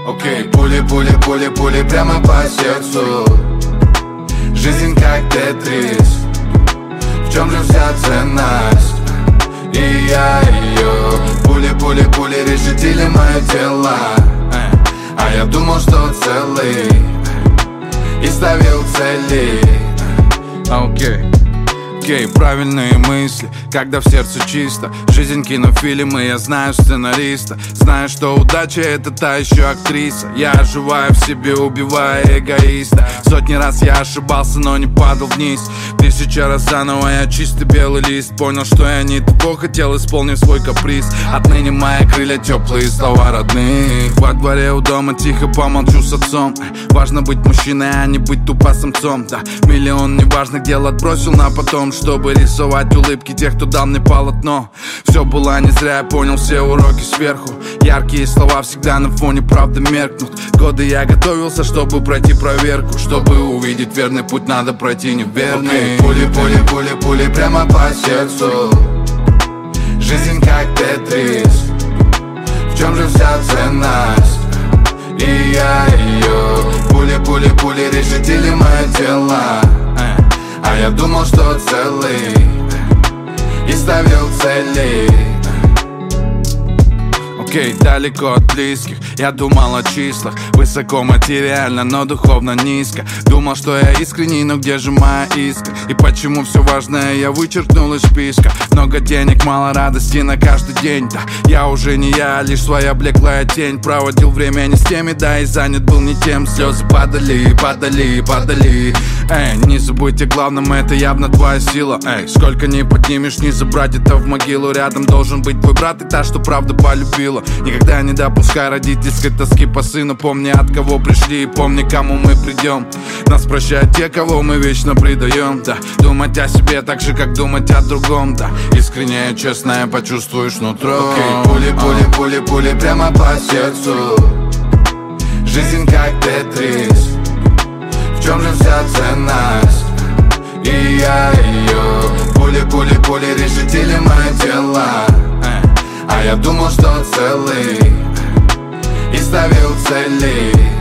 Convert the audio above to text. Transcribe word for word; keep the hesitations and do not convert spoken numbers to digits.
Окей, okay. Пули, пули, пули, пули прямо по сердцу. Жизнь как тетрис. В чем же вся ценность? И я ее. Пули, пули, пули решетили мое тело. А я думал, что целый и ставил цели. Окей okay. Окей, okay, правильные мысли, когда в сердце чисто. Жизнь кинофильм, и я знаю сценариста. Знаю, что удача — это та еще актриса. Я оживаю в себе, убивая эгоиста. Сотни раз я ошибался, но не падал вниз. Тысяча раз заново я чистый белый лист. Понял, что я не того хотел, исполнив свой каприз. Отныне мои крылья теплые, слова родных. Во дворе у дома тихо помолчу с отцом. Важно быть мужчиной, а не быть тупо самцом. Да, миллион неважных дел отбросил на потом, чтобы рисовать улыбки тех, кто дал мне полотно. Все было не зря, я понял все уроки сверху. Яркие слова всегда на фоне правды меркнут. Годы я готовился, чтобы пройти проверку. Чтобы увидеть верный путь, надо пройти неверный. Okay. Пули, пули, пули, пули прямо по сердцу. Жизнь как тетрис. В чем же вся ценность? И я ее. Пули, пули, пули решетили мое тело. А я думал, что целый и ставил цели. Окей, okay, далеко от близких. Я думал о числах. Высоко материально, но духовно низко. Думал, что я искренний, но где же моя искра? И почему все важное я вычеркнул из списка? Много денег, мало радости на каждый день. Да, я уже не я, лишь своя блеклая тень. Проводил время не с теми, да, и занят был не тем. Слезы падали, падали, падали. Эй, не забудь о главном, это явно твоя сила. Эй, сколько ни поднимешь, не забрать это в могилу. Рядом должен быть твой брат и та, что правда полюбила. Никогда не допускай родительской тоски по сыну. Помни, от кого пришли, и помни, кому мы придем. Нас прощают те, кого мы вечно предаем. Да, думать о себе так же, как думать о другом. Да, искренне, честно, почувствуешь нутро. Okay. Пули, пули, пули, пули прямо по сердцу. Жизнь как тетрис. В чем же вся ценность? И я ее. Пули, пули, пули решетили мое тело. А я думал, что целый и ставил цели.